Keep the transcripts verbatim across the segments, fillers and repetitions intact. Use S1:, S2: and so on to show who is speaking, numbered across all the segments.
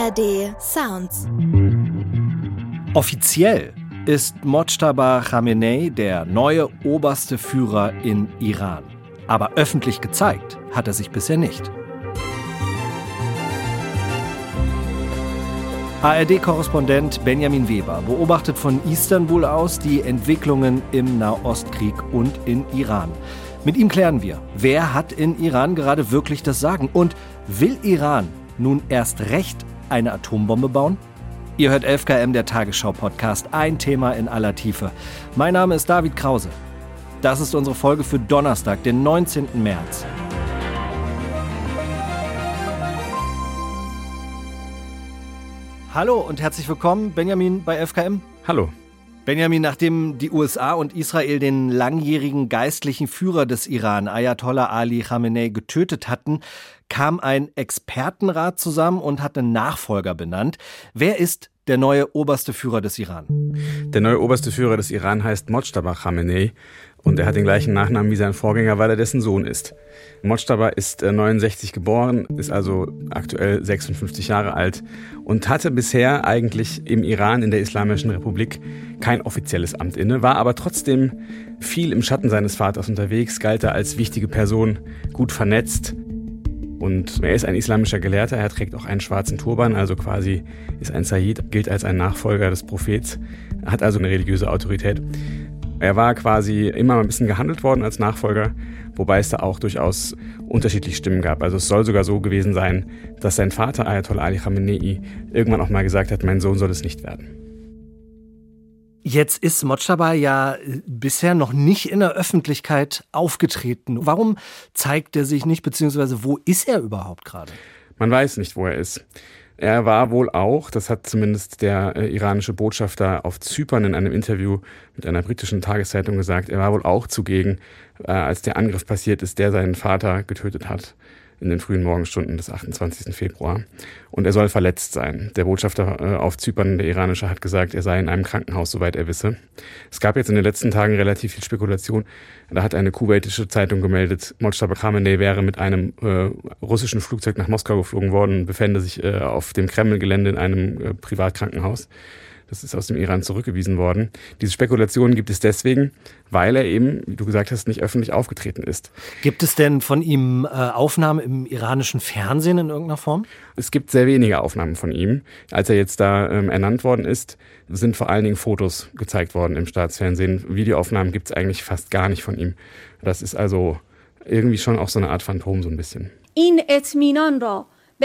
S1: A R D Sounds.
S2: Offiziell ist Mojtaba Khamenei der neue oberste Führer in Iran. Aber öffentlich gezeigt hat er sich bisher nicht. A R D-Korrespondent Benjamin Weber beobachtet von Istanbul aus die Entwicklungen im Nahostkrieg und in Iran. Mit ihm klären wir, wer hat in Iran gerade wirklich das Sagen und will Iran nun erst recht eine Atombombe bauen? Ihr hört elf K M, der Tagesschau-Podcast, ein Thema in aller Tiefe. Mein Name ist David Krause. Das ist unsere Folge für Donnerstag, den neunzehnten März. Hallo und herzlich willkommen, Benjamin bei elf K M.
S3: Hallo.
S2: Benjamin, nachdem die U S A und Israel den langjährigen geistlichen Führer des Iran, Ayatollah Ali Khamenei, getötet hatten, kam ein Expertenrat zusammen und hat einen Nachfolger benannt. Wer ist der neue oberste Führer des Iran?
S3: Der neue oberste Führer des Iran heißt Mojtaba Khamenei und er hat den gleichen Nachnamen wie sein Vorgänger, weil er dessen Sohn ist. Mojtaba ist neunundsechzig geboren, ist also aktuell sechsundfünfzig Jahre alt und hatte bisher eigentlich im Iran, in der Islamischen Republik, kein offizielles Amt inne, war aber trotzdem viel im Schatten seines Vaters unterwegs, galt er als wichtige Person, gut vernetzt. Und er ist ein islamischer Gelehrter, er trägt auch einen schwarzen Turban, also quasi ist ein Sayyid, gilt als ein Nachfolger des Prophets, hat also eine religiöse Autorität. Er war quasi immer ein bisschen gehandelt worden als Nachfolger, wobei es da auch durchaus unterschiedliche Stimmen gab. Also es soll sogar so gewesen sein, dass sein Vater Ayatollah Ali Khamenei irgendwann auch mal gesagt hat, mein Sohn soll es nicht werden.
S2: Jetzt ist Mojtaba ja bisher noch nicht in der Öffentlichkeit aufgetreten. Warum zeigt er sich nicht, beziehungsweise wo ist er überhaupt gerade?
S3: Man weiß nicht, wo er ist. Er war wohl auch, das hat zumindest der äh, iranische Botschafter auf Zypern in einem Interview mit einer britischen Tageszeitung gesagt, er war wohl auch zugegen, äh, als der Angriff passiert ist, der seinen Vater getötet hat in den frühen Morgenstunden des achtundzwanzigsten Februar. Und er soll verletzt sein. Der Botschafter äh, auf Zypern, der iranische, hat gesagt, er sei in einem Krankenhaus, soweit er wisse. Es gab jetzt in den letzten Tagen relativ viel Spekulation. Da hat eine kuwaitische Zeitung gemeldet, Mojtaba Khamenei wäre mit einem äh, russischen Flugzeug nach Moskau geflogen worden und befände sich äh, auf dem Kreml-Gelände in einem äh, Privatkrankenhaus. Das ist aus dem Iran zurückgewiesen worden. Diese Spekulationen gibt es deswegen, weil er eben, wie du gesagt hast, nicht öffentlich aufgetreten ist.
S2: Gibt es denn von ihm äh, Aufnahmen im iranischen Fernsehen in irgendeiner Form?
S3: Es gibt sehr wenige Aufnahmen von ihm. Als er jetzt da ähm, ernannt worden ist, sind vor allen Dingen Fotos gezeigt worden im Staatsfernsehen. Videoaufnahmen gibt es eigentlich fast gar nicht von ihm. Das ist also irgendwie schon auch so eine Art Phantom so ein bisschen.
S4: In Etminan ra.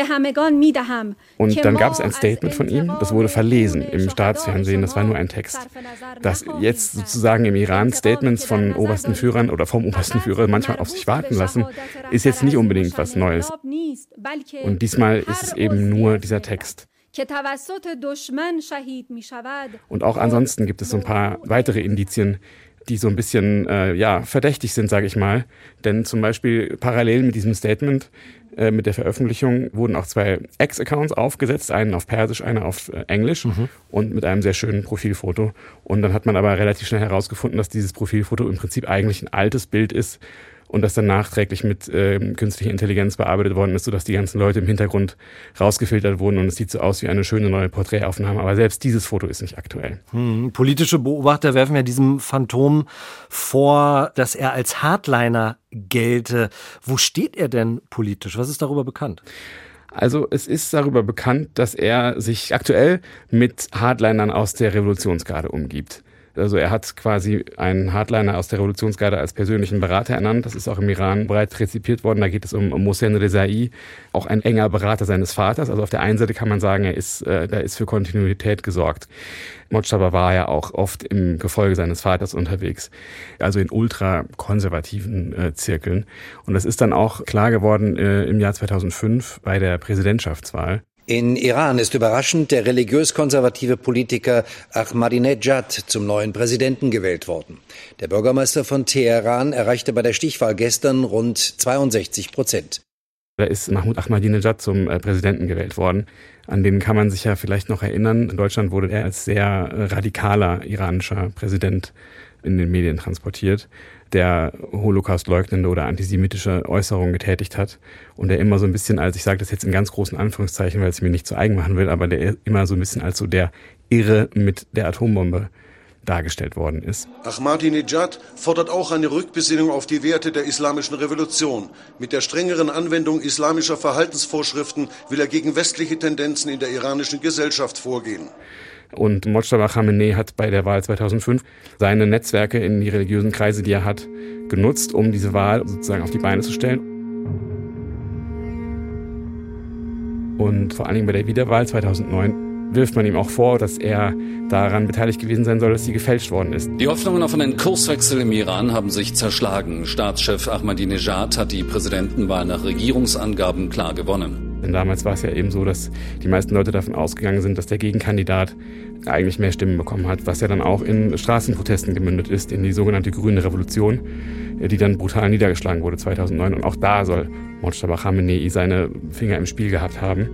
S3: Und dann gab es ein Statement von ihm, das wurde verlesen im Staatsfernsehen, das war nur ein Text. Dass jetzt sozusagen im Iran Statements von obersten Führern oder vom obersten Führer manchmal auf sich warten lassen, ist jetzt nicht unbedingt was Neues. Und diesmal ist es eben nur dieser Text. Und auch ansonsten gibt es so ein paar weitere Indizien, die so ein bisschen äh, ja, verdächtig sind, sage ich mal. Denn zum Beispiel parallel mit diesem Statement, äh, mit der Veröffentlichung, wurden auch zwei Ex-Accounts aufgesetzt, einen auf Persisch, einer auf äh, Englisch mhm. und mit einem sehr schönen Profilfoto. Und dann hat man aber relativ schnell herausgefunden, dass dieses Profilfoto im Prinzip eigentlich ein altes Bild ist und das dann nachträglich mit äh, künstlicher Intelligenz bearbeitet worden ist, sodass die ganzen Leute im Hintergrund rausgefiltert wurden und es sieht so aus wie eine schöne neue Porträtaufnahme. Aber selbst dieses Foto ist nicht aktuell.
S2: Hm, politische Beobachter werfen ja diesem Phantom vor, dass er als Hardliner gelte. Wo steht er denn politisch? Was ist darüber bekannt?
S3: Also es ist darüber bekannt, dass er sich aktuell mit Hardlinern aus der Revolutionsgarde umgibt. Also er hat quasi einen Hardliner aus der Revolutionsgarde als persönlichen Berater ernannt. Das ist auch im Iran breit rezipiert worden. Da geht es um Mohsen Rezai, auch ein enger Berater seines Vaters. Also auf der einen Seite kann man sagen, er ist, äh, da ist für Kontinuität gesorgt. Mojtaba war ja auch oft im Gefolge seines Vaters unterwegs, also in ultrakonservativen äh, Zirkeln. Und das ist dann auch klar geworden äh, im Jahr zweitausendfünf bei der Präsidentschaftswahl.
S5: In Iran ist überraschend der religiös-konservative Politiker Ahmadinejad zum neuen Präsidenten gewählt worden. Der Bürgermeister von Teheran erreichte bei der Stichwahl gestern rund zweiundsechzig Prozent.
S3: Da ist Mahmoud Ahmadinejad zum äh, Präsidenten gewählt worden. An den kann man sich ja vielleicht noch erinnern. In Deutschland wurde er als sehr radikaler iranischer Präsident in den Medien transportiert. der Holocaust-leugnende oder antisemitische Äußerungen getätigt hat und der immer so ein bisschen als, ich sage das jetzt in ganz großen Anführungszeichen, weil es mir nicht zu eigen machen will, aber der immer so ein bisschen als so der Irre mit der Atombombe dargestellt worden ist.
S1: Ahmadinejad fordert auch eine Rückbesinnung auf die Werte der islamischen Revolution. Mit der strengeren Anwendung islamischer Verhaltensvorschriften will er gegen westliche Tendenzen in der iranischen Gesellschaft vorgehen.
S3: Und Mojtaba Khamenei hat bei der Wahl zweitausendfünf seine Netzwerke in die religiösen Kreise, die er hat, genutzt, um diese Wahl sozusagen auf die Beine zu stellen. Und vor allen Dingen bei der Wiederwahl zweitausendneun wirft man ihm auch vor, dass er daran beteiligt gewesen sein soll, dass sie gefälscht worden ist.
S6: Die Hoffnungen auf einen Kurswechsel im Iran haben sich zerschlagen. Staatschef Ahmadinejad hat die Präsidentenwahl nach Regierungsangaben klar gewonnen.
S3: Denn damals war es ja eben so, dass die meisten Leute davon ausgegangen sind, dass der Gegenkandidat eigentlich mehr Stimmen bekommen hat, was ja dann auch in Straßenprotesten gemündet ist, in die sogenannte Grüne Revolution, die dann brutal niedergeschlagen wurde zweitausendneun. Und auch da soll Mojtaba Khamenei seine Finger im Spiel gehabt haben.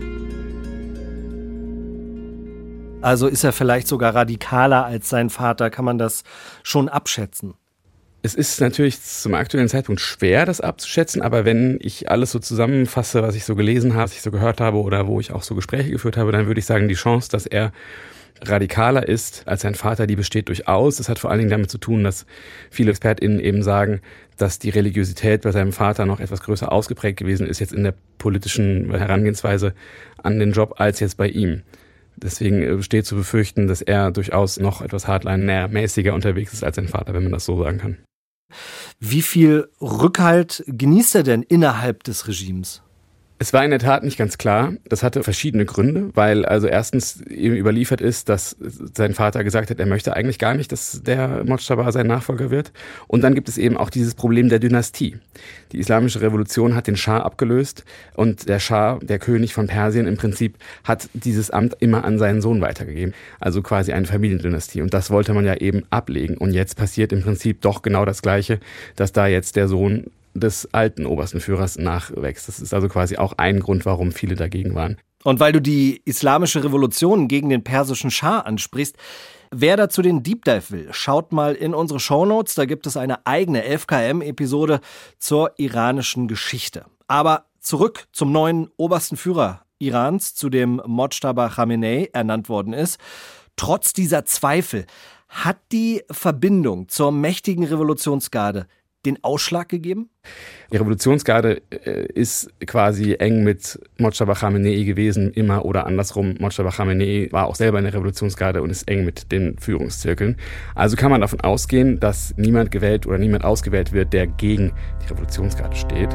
S2: Also ist er vielleicht sogar radikaler als sein Vater, kann man das schon abschätzen?
S3: Es ist natürlich zum aktuellen Zeitpunkt schwer, das abzuschätzen, aber wenn ich alles so zusammenfasse, was ich so gelesen habe, was ich so gehört habe oder wo ich auch so Gespräche geführt habe, dann würde ich sagen, die Chance, dass er radikaler ist als sein Vater, die besteht durchaus. Das hat vor allen Dingen damit zu tun, dass viele ExpertInnen eben sagen, dass die Religiosität bei seinem Vater noch etwas größer ausgeprägt gewesen ist, jetzt in der politischen Herangehensweise an den Job, als jetzt bei ihm. Deswegen steht zu befürchten, dass er durchaus noch etwas hardliner-mäßiger unterwegs ist als sein Vater, wenn man das so sagen kann.
S2: Wie viel Rückhalt genießt er denn innerhalb des Regimes?
S3: Es war in der Tat nicht ganz klar. Das hatte verschiedene Gründe, weil also erstens eben überliefert ist, dass sein Vater gesagt hat, er möchte eigentlich gar nicht, dass der Mojtaba sein Nachfolger wird. Und dann gibt es eben auch dieses Problem der Dynastie. Die islamische Revolution hat den Schah abgelöst und der Schah, der König von Persien im Prinzip, hat dieses Amt immer an seinen Sohn weitergegeben. Also quasi eine Familiendynastie. Und das wollte man ja eben ablegen. Und jetzt passiert im Prinzip doch genau das Gleiche, dass da jetzt der Sohn des alten obersten Führers nachwächst. Das ist also quasi auch ein Grund, warum viele dagegen waren.
S2: Und weil du die islamische Revolution gegen den persischen Schah ansprichst, wer dazu den Deep Dive will, schaut mal in unsere Shownotes, da gibt es eine eigene elf K M-Episode zur iranischen Geschichte. Aber zurück zum neuen obersten Führer Irans, zu dem Mojtaba Khamenei ernannt worden ist. Trotz dieser Zweifel hat die Verbindung zur mächtigen Revolutionsgarde den Ausschlag gegeben?
S3: Die Revolutionsgarde äh, ist quasi eng mit Mojtaba Khamenei gewesen, immer oder andersrum. Mojtaba Khamenei war auch selber in der Revolutionsgarde und ist eng mit den Führungszirkeln. Also kann man davon ausgehen, dass niemand gewählt oder niemand ausgewählt wird, der gegen die Revolutionsgarde steht.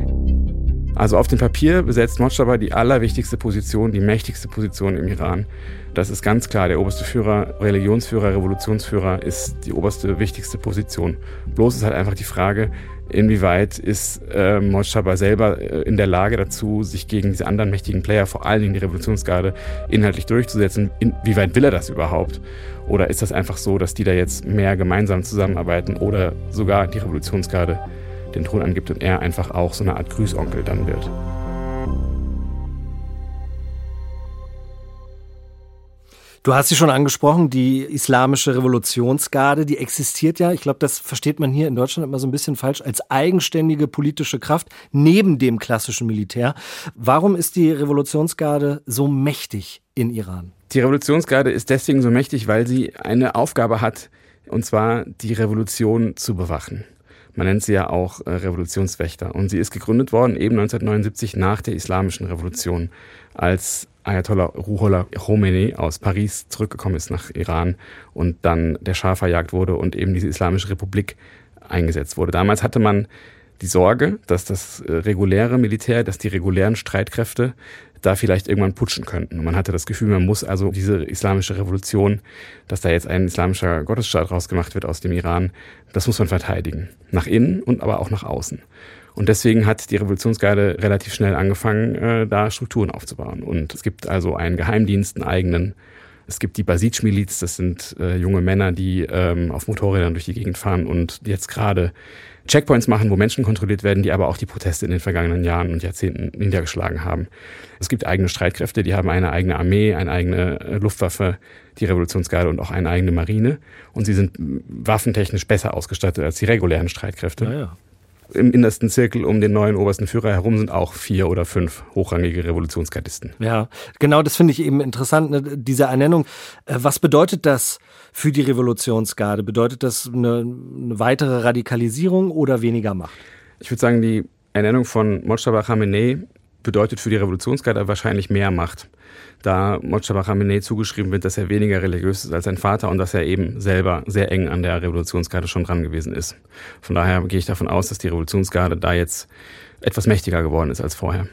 S3: Also auf dem Papier besetzt Mojtaba die allerwichtigste Position, die mächtigste Position im Iran. Das ist ganz klar, der oberste Führer, Religionsführer, Revolutionsführer ist die oberste, wichtigste Position. Bloß ist halt einfach die Frage, inwieweit ist äh, Mojtaba selber äh, in der Lage dazu, sich gegen diese anderen mächtigen Player, vor allen Dingen die Revolutionsgarde, inhaltlich durchzusetzen. Inwieweit will er das überhaupt? Oder ist das einfach so, dass die da jetzt mehr gemeinsam zusammenarbeiten oder sogar die Revolutionsgarde den Thron angibt und er einfach auch so eine Art Grüßonkel dann wird?
S2: Du hast sie schon angesprochen, die islamische Revolutionsgarde, die existiert ja, ich glaube, das versteht man hier in Deutschland immer so ein bisschen falsch, als eigenständige politische Kraft neben dem klassischen Militär. Warum ist die Revolutionsgarde so mächtig in Iran?
S3: Die Revolutionsgarde ist deswegen so mächtig, weil sie eine Aufgabe hat, und zwar die Revolution zu bewachen. Man nennt sie ja auch äh, Revolutionswächter. Und sie ist gegründet worden eben neunzehnhundertneunundsiebzig nach der Islamischen Revolution, als Ayatollah Ruhollah Khomeini aus Paris zurückgekommen ist nach Iran und dann der Schah verjagt wurde und eben diese Islamische Republik eingesetzt wurde. Damals hatte man die Sorge, dass das äh, reguläre Militär, dass die regulären Streitkräfte da vielleicht irgendwann putschen könnten. Und man hatte das Gefühl, man muss also diese islamische Revolution, dass da jetzt ein islamischer Gottesstaat rausgemacht wird aus dem Iran, das muss man verteidigen. Nach innen und aber auch nach außen. Und deswegen hat die Revolutionsgarde relativ schnell angefangen, äh, da Strukturen aufzubauen. Und es gibt also einen Geheimdienst, einen eigenen. Es gibt die Basij-Miliz, das sind äh, junge Männer, die ähm, auf Motorrädern durch die Gegend fahren und jetzt gerade Checkpoints machen, wo Menschen kontrolliert werden, die aber auch die Proteste in den vergangenen Jahren und Jahrzehnten niedergeschlagen haben. Es gibt eigene Streitkräfte, die haben eine eigene Armee, eine eigene Luftwaffe, die Revolutionsgarde und auch eine eigene Marine. Und sie sind waffentechnisch besser ausgestattet als die regulären Streitkräfte.
S2: Ja, ja.
S3: Im innersten Zirkel um den neuen obersten Führer herum sind auch vier oder fünf hochrangige Revolutionsgardisten.
S2: Ja, genau, das finde ich eben interessant, ne, diese Ernennung. Was bedeutet das für die Revolutionsgarde? Bedeutet das eine, eine weitere Radikalisierung oder weniger Macht?
S3: Ich würde sagen, die Ernennung von Mojtaba Khamenei bedeutet für die Revolutionsgarde wahrscheinlich mehr Macht, da Mojtaba Khamenei zugeschrieben wird, dass er weniger religiös ist als sein Vater und dass er eben selber sehr eng an der Revolutionsgarde schon dran gewesen ist. Von daher gehe ich davon aus, dass die Revolutionsgarde da jetzt etwas mächtiger geworden ist als vorher.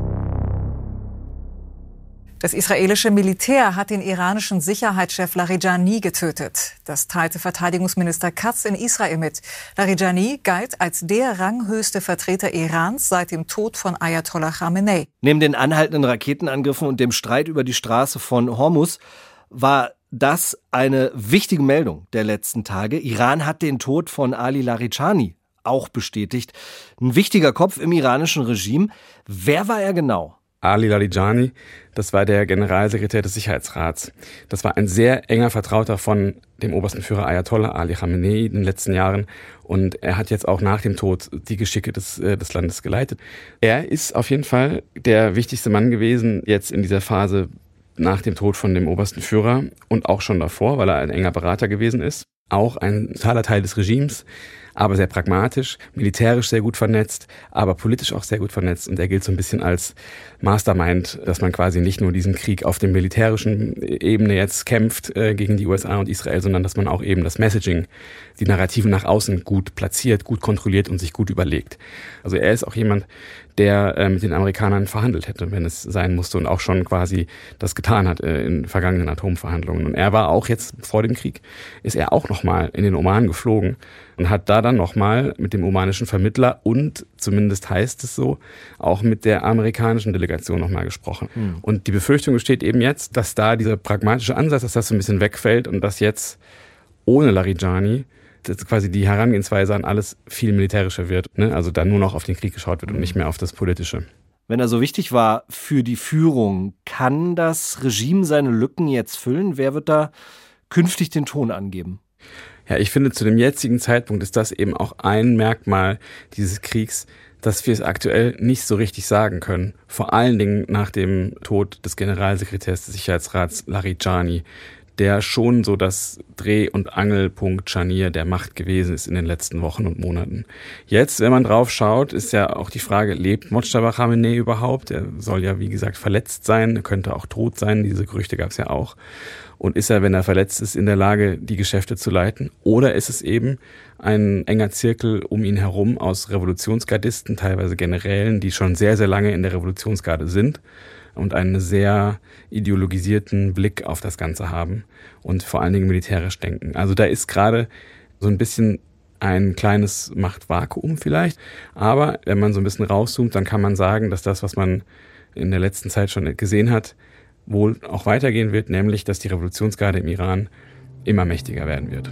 S7: Das israelische Militär hat den iranischen Sicherheitschef Larijani getötet. Das teilte Verteidigungsminister Katz in Israel mit. Larijani galt als der ranghöchste Vertreter Irans seit dem Tod von Ayatollah Khamenei.
S2: Neben den anhaltenden Raketenangriffen und dem Streit über die Straße von Hormuz war das eine wichtige Meldung der letzten Tage. Iran hat den Tod von Ali Larijani auch bestätigt. Ein wichtiger Kopf im iranischen Regime. Wer war er genau?
S3: Ali Larijani, das war der Generalsekretär des Sicherheitsrats. Das war ein sehr enger Vertrauter von dem obersten Führer Ayatollah Ali Khamenei in den letzten Jahren. Und er hat jetzt auch nach dem Tod die Geschicke des, des Landes geleitet. Er ist auf jeden Fall der wichtigste Mann gewesen jetzt in dieser Phase nach dem Tod von dem obersten Führer und auch schon davor, weil er ein enger Berater gewesen ist. Auch ein totaler Teil des Regimes, aber sehr pragmatisch, militärisch sehr gut vernetzt, aber politisch auch sehr gut vernetzt. Und er gilt so ein bisschen als Mastermind, dass man quasi nicht nur diesen Krieg auf der militärischen Ebene jetzt kämpft äh, gegen die U S A und Israel, sondern dass man auch eben das Messaging, die Narrativen nach außen gut platziert, gut kontrolliert und sich gut überlegt. Also er ist auch jemand, der äh, mit den Amerikanern verhandelt hätte, wenn es sein musste und auch schon quasi das getan hat äh, in vergangenen Atomverhandlungen. Und er war auch jetzt vor dem Krieg, ist er auch nochmal in den Oman geflogen und hat da dann nochmal mit dem omanischen Vermittler und, zumindest heißt es so, auch mit der amerikanischen Delegation nochmal gesprochen. Mhm. Und die Befürchtung besteht eben jetzt, dass da dieser pragmatische Ansatz, dass das so ein bisschen wegfällt und dass jetzt ohne Larijani dass quasi die Herangehensweise an alles viel militärischer wird, ne? Also da nur noch auf den Krieg geschaut wird und nicht mehr auf das Politische.
S2: Wenn er so wichtig war für die Führung, kann das Regime seine Lücken jetzt füllen? Wer wird da künftig den Ton angeben?
S3: Ja, ich finde, zu dem jetzigen Zeitpunkt ist das eben auch ein Merkmal dieses Kriegs, dass wir es aktuell nicht so richtig sagen können. Vor allen Dingen nach dem Tod des Generalsekretärs des Sicherheitsrats Larijani, der schon so das Dreh- und Angelpunkt Scharnier der Macht gewesen ist in den letzten Wochen und Monaten. Jetzt, wenn man drauf schaut, ist ja auch die Frage, lebt Mojtaba Khamenei überhaupt? Er soll ja, wie gesagt, verletzt sein, er könnte auch tot sein, diese Gerüchte gab es ja auch. Und ist er, wenn er verletzt ist, in der Lage, die Geschäfte zu leiten? Oder ist es eben ein enger Zirkel um ihn herum aus Revolutionsgardisten, teilweise Generälen, die schon sehr, sehr lange in der Revolutionsgarde sind und einen sehr ideologisierten Blick auf das Ganze haben und vor allen Dingen militärisch denken. Also da ist gerade so ein bisschen ein kleines Machtvakuum vielleicht, aber wenn man so ein bisschen rauszoomt, dann kann man sagen, dass das, was man in der letzten Zeit schon gesehen hat, wohl auch weitergehen wird, nämlich, dass die Revolutionsgarde im Iran immer mächtiger werden wird.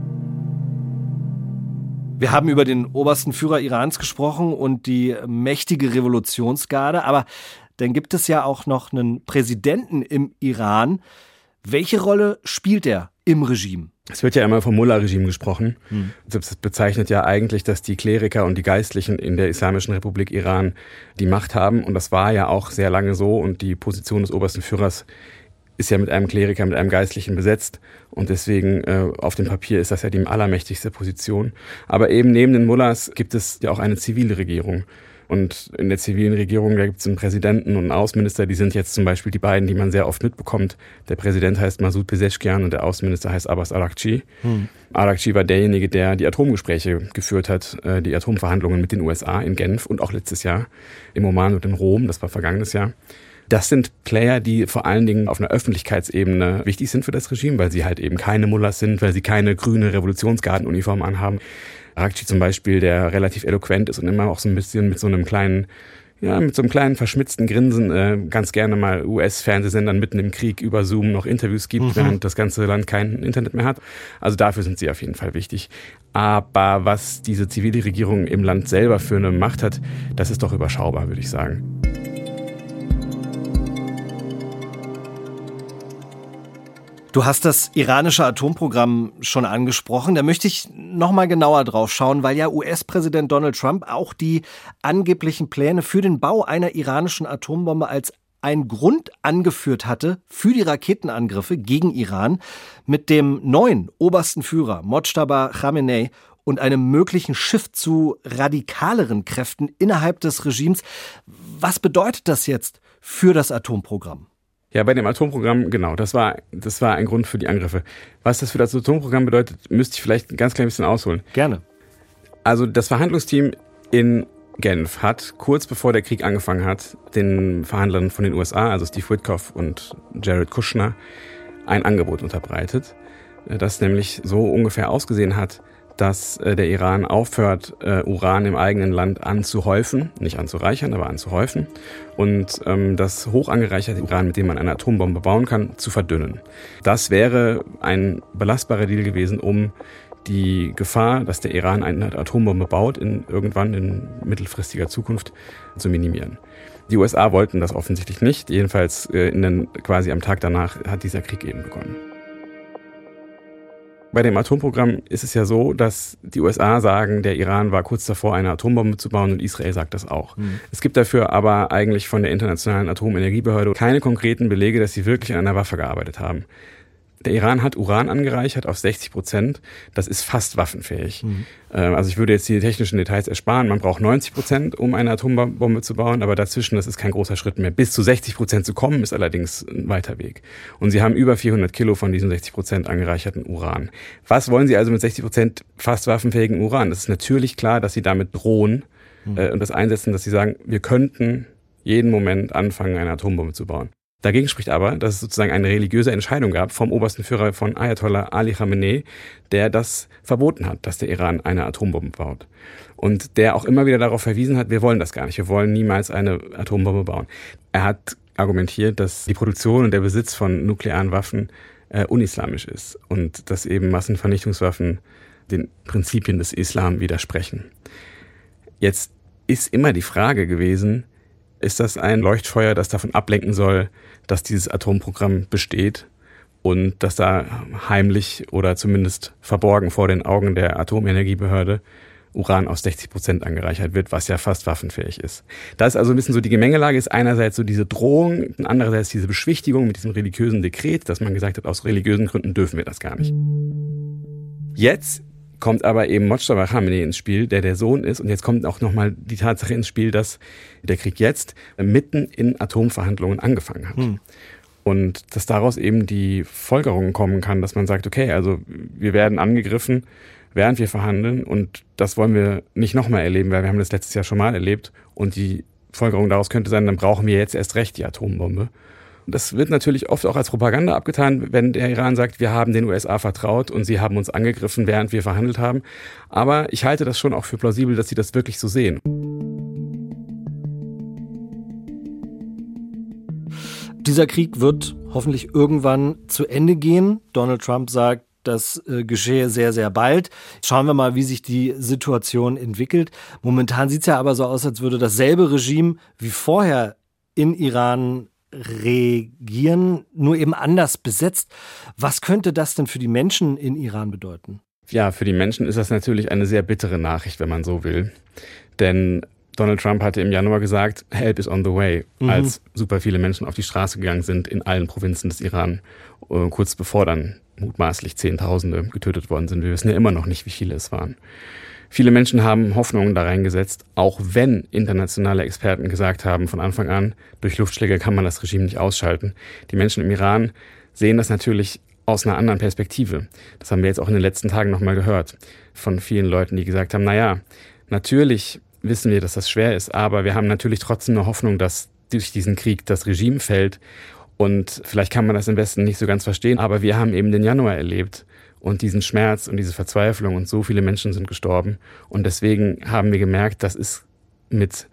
S2: Wir haben über den obersten Führer Irans gesprochen und die mächtige Revolutionsgarde, aber dann gibt es ja auch noch einen Präsidenten im Iran. Welche Rolle spielt er im Regime?
S3: Es wird ja immer vom Mullah-Regime gesprochen.
S2: Hm.
S3: Das bezeichnet ja eigentlich, dass die Kleriker und die Geistlichen in der Islamischen Republik Iran die Macht haben. Und das war ja auch sehr lange so. Und die Position des obersten Führers ist ja mit einem Kleriker, mit einem Geistlichen besetzt. Und deswegen äh, auf dem Papier ist das ja die allermächtigste Position. Aber eben neben den Mullahs gibt es ja auch eine zivile Regierung. Und in der zivilen Regierung, da gibt es einen Präsidenten und einen Außenminister, die sind jetzt zum Beispiel die beiden, die man sehr oft mitbekommt. Der Präsident heißt Masoud Pezeshkian und der Außenminister heißt Abbas Araghchi. Hm. Araghchi war derjenige, der die Atomgespräche geführt hat, die Atomverhandlungen mit den U S A in Genf und auch letztes Jahr im Oman und in Rom, das war vergangenes Jahr. Das sind Player, die vor allen Dingen auf einer Öffentlichkeitsebene wichtig sind für das Regime, weil sie halt eben keine Mullahs sind, weil sie keine grüne Revolutionsgardenuniform anhaben. Araghchi zum Beispiel, der relativ eloquent ist und immer auch so ein bisschen mit so einem kleinen ja, mit so einem kleinen verschmitzten Grinsen äh, ganz gerne mal U S-Fernsehsendern mitten im Krieg über Zoom noch Interviews gibt, mhm. während das ganze Land kein Internet mehr hat. Also dafür sind sie auf jeden Fall wichtig. Aber was diese zivile Regierung im Land selber für eine Macht hat, das ist doch überschaubar, würde ich sagen.
S2: Du hast das iranische Atomprogramm schon angesprochen. Da möchte ich noch mal genauer drauf schauen, weil ja U S-Präsident Donald Trump auch die angeblichen Pläne für den Bau einer iranischen Atombombe als einen Grund angeführt hatte für die Raketenangriffe gegen Iran. Mit dem neuen obersten Führer Mojtaba Khamenei und einem möglichen Shift zu radikaleren Kräften innerhalb des Regimes. Was bedeutet das jetzt für das Atomprogramm?
S3: Ja, bei dem Atomprogramm, genau, das war, das war ein Grund für die Angriffe. Was das für das Atomprogramm bedeutet, müsste ich vielleicht ein ganz klein bisschen ausholen.
S2: Gerne.
S3: Also das Verhandlungsteam in Genf hat kurz bevor der Krieg angefangen hat, den Verhandlern von den U S A, also Steve Witkoff und Jared Kushner, ein Angebot unterbreitet, das nämlich so ungefähr ausgesehen hat, dass der Iran aufhört, Uran im eigenen Land anzuhäufen, nicht anzureichern, aber anzuhäufen und ähm, das hoch angereicherte Uran, mit dem man eine Atombombe bauen kann, zu verdünnen. Das wäre ein belastbarer Deal gewesen, um die Gefahr, dass der Iran eine Atombombe baut, in irgendwann in mittelfristiger Zukunft zu minimieren. Die U S A wollten das offensichtlich nicht, jedenfalls in den, quasi am Tag danach hat dieser Krieg eben begonnen. Bei dem Atomprogramm ist es ja so, dass die U S A sagen, der Iran war kurz davor, eine Atombombe zu bauen und Israel sagt das auch. Mhm. Es gibt dafür aber eigentlich von der Internationalen Atomenergiebehörde keine konkreten Belege, dass sie wirklich an einer Waffe gearbeitet haben. Der Iran hat Uran angereichert auf sechzig Prozent. Das ist fast waffenfähig. Mhm. Also ich würde jetzt die technischen Details ersparen. Man braucht neunzig Prozent, um eine Atombombe zu bauen. Aber dazwischen, das ist kein großer Schritt mehr. Bis zu sechzig Prozent zu kommen, ist allerdings ein weiter Weg. Und sie haben über vierhundert Kilo von diesem sechzig Prozent angereicherten Uran. Was wollen sie also mit sechzig Prozent fast waffenfähigen Uran? Das ist natürlich klar, dass sie damit drohen mhm. äh, und das einsetzen, dass sie sagen, wir könnten jeden Moment anfangen, eine Atombombe zu bauen. Dagegen spricht aber, dass es sozusagen eine religiöse Entscheidung gab vom obersten Führer von Ayatollah Ali Khamenei, der das verboten hat, dass der Iran eine Atombombe baut. Und der auch immer wieder darauf verwiesen hat, wir wollen das gar nicht, wir wollen niemals eine Atombombe bauen. Er hat argumentiert, dass die Produktion und der Besitz von nuklearen Waffen äh, unislamisch ist und dass eben Massenvernichtungswaffen den Prinzipien des Islam widersprechen. Jetzt ist immer die Frage gewesen, ist das ein Leuchtfeuer, das davon ablenken soll, dass dieses Atomprogramm besteht und dass da heimlich oder zumindest verborgen vor den Augen der Atomenergiebehörde Uran auf sechzig Prozent angereichert wird, was ja fast waffenfähig ist. Da ist also ein bisschen so die Gemengelage, ist einerseits so diese Drohung, und andererseits diese Beschwichtigung mit diesem religiösen Dekret, dass man gesagt hat, aus religiösen Gründen dürfen wir das gar nicht. Jetzt kommt aber eben Mojtaba Khamenei ins Spiel, der der Sohn ist. Und jetzt kommt auch nochmal die Tatsache ins Spiel, dass der Krieg jetzt mitten in Atomverhandlungen angefangen hat. Hm. Und dass daraus eben die Folgerung kommen kann, dass man sagt, okay, also wir werden angegriffen, während wir verhandeln. Und das wollen wir nicht nochmal erleben, weil wir haben das letztes Jahr schon mal erlebt. Und die Folgerung daraus könnte sein, dann brauchen wir jetzt erst recht die Atombombe. Das wird natürlich oft auch als Propaganda abgetan, wenn der Iran sagt, wir haben den U S A vertraut und sie haben uns angegriffen, während wir verhandelt haben. Aber ich halte das schon auch für plausibel, dass sie das wirklich so sehen.
S2: Dieser Krieg wird hoffentlich irgendwann zu Ende gehen. Donald Trump sagt, das äh, geschehe sehr, sehr bald. Schauen wir mal, wie sich die Situation entwickelt. Momentan sieht es ja aber so aus, als würde dasselbe Regime wie vorher in Iran regieren, nur eben anders besetzt. Was könnte das denn für die Menschen in Iran bedeuten?
S3: Ja, für die Menschen ist das natürlich eine sehr bittere Nachricht, wenn man so will. Denn Donald Trump hatte im Januar gesagt, Help is on the way, mhm. als super viele Menschen auf die Straße gegangen sind in allen Provinzen des Iran, kurz bevor dann mutmaßlich Zehntausende getötet worden sind. Wir wissen ja immer noch nicht, wie viele es waren. Viele Menschen haben Hoffnungen da reingesetzt, auch wenn internationale Experten gesagt haben von Anfang an, durch Luftschläge kann man das Regime nicht ausschalten. Die Menschen im Iran sehen das natürlich aus einer anderen Perspektive. Das haben wir jetzt auch in den letzten Tagen nochmal gehört von vielen Leuten, die gesagt haben, naja, natürlich wissen wir, dass das schwer ist, aber wir haben natürlich trotzdem eine Hoffnung, dass durch diesen Krieg das Regime fällt. Und vielleicht kann man das im Westen nicht so ganz verstehen, aber wir haben eben den Januar erlebt. Und diesen Schmerz und diese Verzweiflung und so viele Menschen sind gestorben. Und deswegen haben wir gemerkt, das ist mit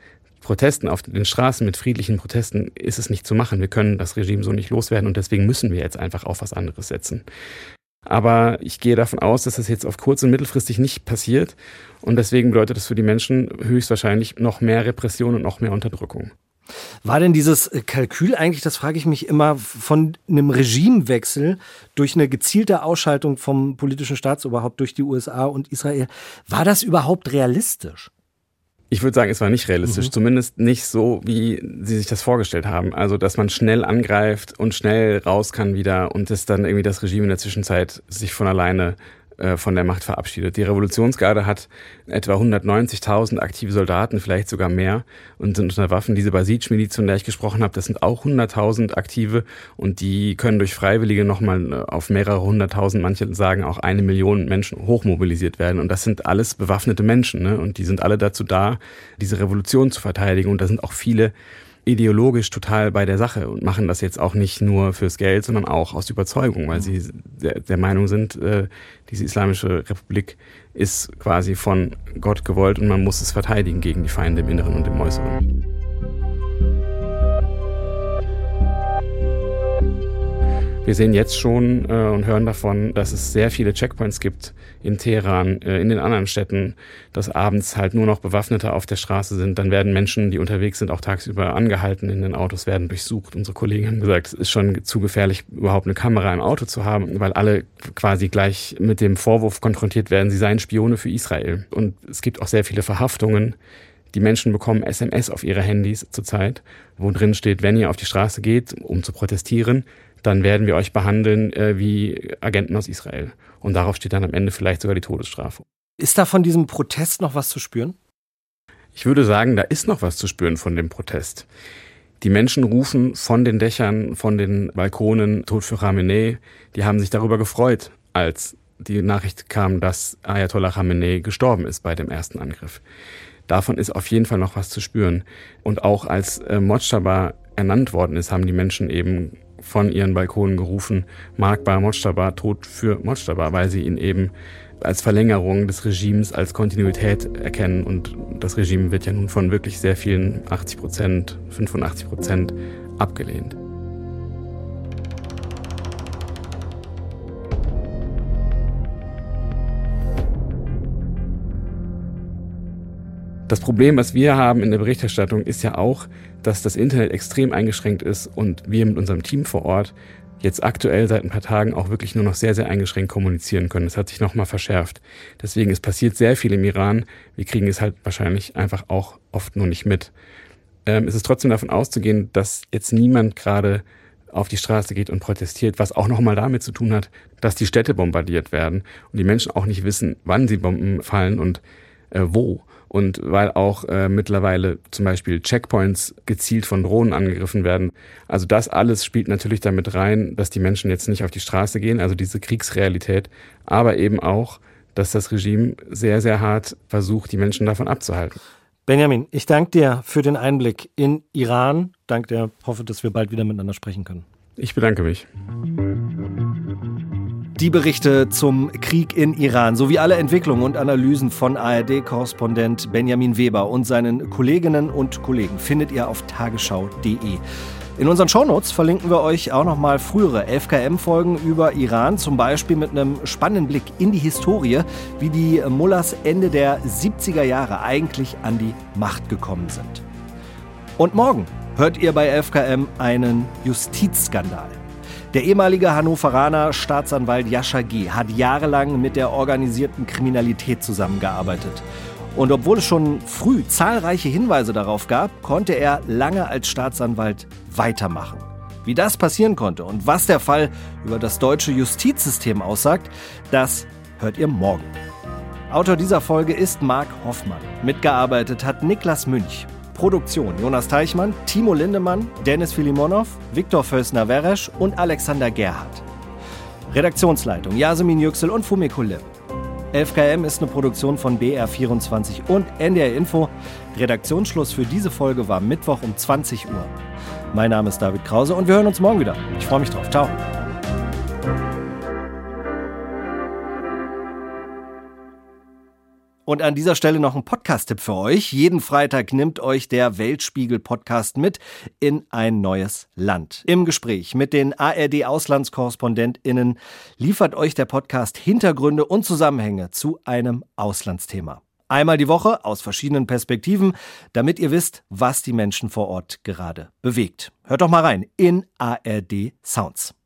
S3: Protesten auf den Straßen, mit friedlichen Protesten ist es nicht zu machen. Wir können das Regime so nicht loswerden und deswegen müssen wir jetzt einfach auf was anderes setzen. Aber ich gehe davon aus, dass das jetzt auf kurz- und mittelfristig nicht passiert und deswegen bedeutet das für die Menschen höchstwahrscheinlich noch mehr Repression und noch mehr Unterdrückung.
S2: War denn dieses Kalkül eigentlich, das frage ich mich immer, von einem Regimewechsel durch eine gezielte Ausschaltung vom politischen Staatsoberhaupt durch die U S A und Israel, war das überhaupt realistisch?
S3: Ich würde sagen, es war nicht realistisch, mhm. zumindest nicht so, wie sie sich das vorgestellt haben. Also, dass man schnell angreift und schnell raus kann wieder und dass dann irgendwie das Regime in der Zwischenzeit sich von alleine äh, von der Macht verabschiedet. Die Revolutionsgarde hat etwa hundertneunzigtausend aktive Soldaten, vielleicht sogar mehr, und sind unter Waffen. Diese Basij-Miliz, von der ich gesprochen habe, das sind auch hunderttausend Aktive und die können durch Freiwillige nochmal auf mehrere hunderttausend, manche sagen auch eine Million Menschen hochmobilisiert werden. Und das sind alles bewaffnete Menschen, ne? Und die sind alle dazu da, diese Revolution zu verteidigen. Und da sind auch viele ideologisch total bei der Sache und machen das jetzt auch nicht nur fürs Geld, sondern auch aus Überzeugung, weil sie der, der Meinung sind, äh, diese Islamische Republik ist quasi von Gott gewollt und man muss es verteidigen gegen die Feinde im Inneren und im Äußeren. Wir sehen jetzt schon äh, und hören davon, dass es sehr viele Checkpoints gibt in Teheran, äh, in den anderen Städten, dass abends halt nur noch Bewaffnete auf der Straße sind. Dann werden Menschen, die unterwegs sind, auch tagsüber angehalten in den Autos, werden durchsucht. Unsere Kollegen haben gesagt, es ist schon zu gefährlich, überhaupt eine Kamera im Auto zu haben, weil alle quasi gleich mit dem Vorwurf konfrontiert werden, sie seien Spione für Israel. Und es gibt auch sehr viele Verhaftungen. Die Menschen bekommen S M S auf ihre Handys zurzeit, wo drin steht, wenn ihr auf die Straße geht, um zu protestieren, dann werden wir euch behandeln äh, wie Agenten aus Israel. Und darauf steht dann am Ende vielleicht sogar die Todesstrafe.
S2: Ist da von diesem Protest noch was zu spüren?
S3: Ich würde sagen, da ist noch was zu spüren von dem Protest. Die Menschen rufen von den Dächern, von den Balkonen, Tod für Khamenei. Die haben sich darüber gefreut, als die Nachricht kam, dass Ayatollah Khamenei gestorben ist bei dem ersten Angriff. Davon ist auf jeden Fall noch was zu spüren. Und auch als äh, Mojtaba ernannt worden ist, haben die Menschen eben von ihren Balkonen gerufen, Markbar Mojtaba, Tod für Mojtaba, weil sie ihn eben als Verlängerung des Regimes, als Kontinuität erkennen. Und das Regime wird ja nun von wirklich sehr vielen, achtzig Prozent, fünfundachtzig Prozent, abgelehnt. Das Problem, was wir haben in der Berichterstattung, ist ja auch, dass das Internet extrem eingeschränkt ist und wir mit unserem Team vor Ort jetzt aktuell seit ein paar Tagen auch wirklich nur noch sehr, sehr eingeschränkt kommunizieren können. Das hat sich nochmal verschärft. Deswegen, es passiert sehr viel im Iran. Wir kriegen es halt wahrscheinlich einfach auch oft nur nicht mit. Ähm, es ist trotzdem davon auszugehen, dass jetzt niemand gerade auf die Straße geht und protestiert, was auch nochmal damit zu tun hat, dass die Städte bombardiert werden und die Menschen auch nicht wissen, wann sie Bomben fallen und äh, wo. Und weil auch äh, mittlerweile zum Beispiel Checkpoints gezielt von Drohnen angegriffen werden. Also das alles spielt natürlich damit rein, dass die Menschen jetzt nicht auf die Straße gehen, also diese Kriegsrealität, aber eben auch, dass das Regime sehr, sehr hart versucht, die Menschen davon abzuhalten.
S2: Benjamin, ich danke dir für den Einblick in Iran. Danke dir, hoffe, dass wir bald wieder miteinander sprechen können.
S3: Ich bedanke mich.
S2: Die Berichte zum Krieg in Iran sowie alle Entwicklungen und Analysen von A R D-Korrespondent Benjamin Weber und seinen Kolleginnen und Kollegen findet ihr auf tagesschau punkt de. In unseren Shownotes verlinken wir euch auch nochmal frühere elf K M-Folgen über Iran, zum Beispiel mit einem spannenden Blick in die Historie, wie die Mullahs Ende der siebziger Jahre eigentlich an die Macht gekommen sind. Und morgen hört ihr bei elf K M einen Justizskandal. Der ehemalige Hannoveraner Staatsanwalt Jascha G. hat jahrelang mit der organisierten Kriminalität zusammengearbeitet. Und obwohl es schon früh zahlreiche Hinweise darauf gab, konnte er lange als Staatsanwalt weitermachen. Wie das passieren konnte und was der Fall über das deutsche Justizsystem aussagt, das hört ihr morgen. Autor dieser Folge ist Marc Hoffmann. Mitgearbeitet hat Niklas Münch. Produktion Jonas Teichmann, Timo Lindemann, Dennis Filimonov, Viktor Völsner-Weresch und Alexander Gerhardt. Redaktionsleitung Yasemin Yüksel und Fumiko Lipp. elf K M ist eine Produktion von B R vierundzwanzig und N D R Info. Redaktionsschluss für diese Folge war Mittwoch um zwanzig Uhr. Mein Name ist David Krause und wir hören uns morgen wieder. Ich freue mich drauf. Ciao. Und an dieser Stelle noch ein Podcast-Tipp für euch. Jeden Freitag nimmt euch der Weltspiegel-Podcast mit in ein neues Land. Im Gespräch mit den A R D-AuslandskorrespondentInnen liefert euch der Podcast Hintergründe und Zusammenhänge zu einem Auslandsthema. Einmal die Woche aus verschiedenen Perspektiven, damit ihr wisst, was die Menschen vor Ort gerade bewegt. Hört doch mal rein in A R D Sounds.